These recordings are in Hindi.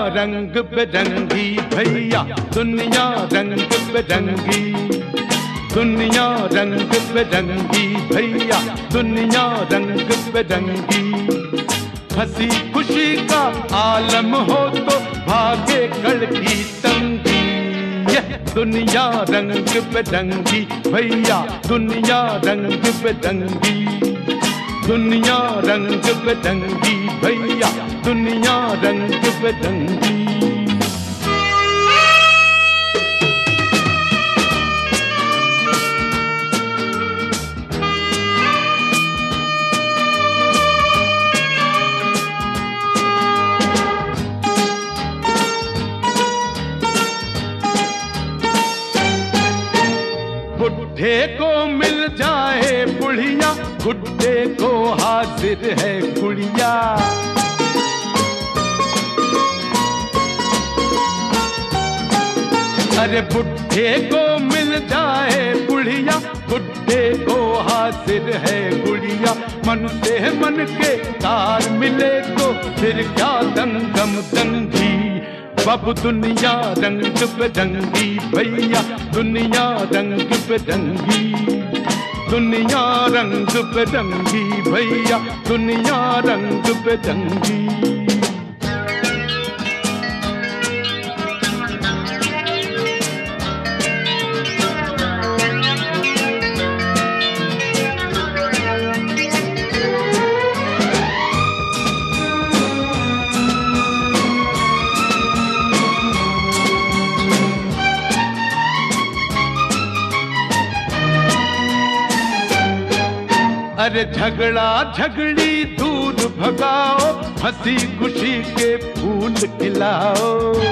रंग बिरंगी भैया, दुनिया रंग बिरंगी। दुनिया रंग बिरंगी भैया, दुनिया रंग बिरंगी। हंसी खुशी का आलम हो तो भागे कड़की तंगी। दुनिया रंग बिरंगी भैया, दुनिया रंग बिरंगी। दुनिया रंग बिरंगी भैया, दुनिया रंग बिरंगी। बुढ़े को मिल जाए बुढ़िया, बुढ़े को हाजिर है गुड़िया। अरे बुढ़े को मिल जाए बुढ़िया, बुढ़े को हाजिर है गुड़िया। मन से मन के तार मिले तो फिर क्या दंगम दंगी। बब दुनिया रंग बिरंगी भैया, दुनिया रंग बिरंगी। दुनिया रंग बिरंगी भैया, दुनिया रंग बिरंगी। अरे झगड़ा झगड़ी दूर भगाओ, हंसी खुशी के फूल खिलाओ।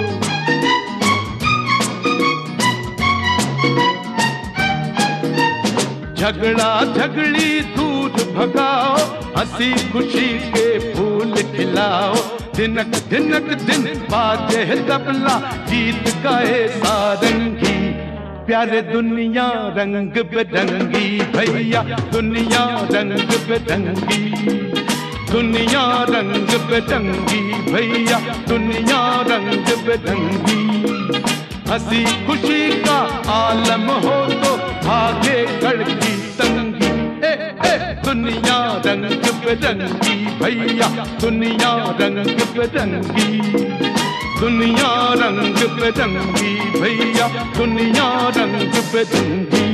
झगड़ा झगड़ी दूर भगाओ, हंसी खुशी के फूल खिलाओ। दिनक दिनक दिन बाजे तबला, गीत गाए सारंगी। प्यारे दुनिया रंग बिरंगी भैया, दुनिया रंग बिरंगी। दुनिया रंग बिरंगी भैया, दुनिया रंग बिरंगी। हंसी खुशी का आलम हो तो भागे कड़की तंगी। दुनिया रंग बिरंगी भैया, दुनिया रंग बिरंगी। दुनिया रंग बिरंगी भैया, दुनिया रंग बिरंगी।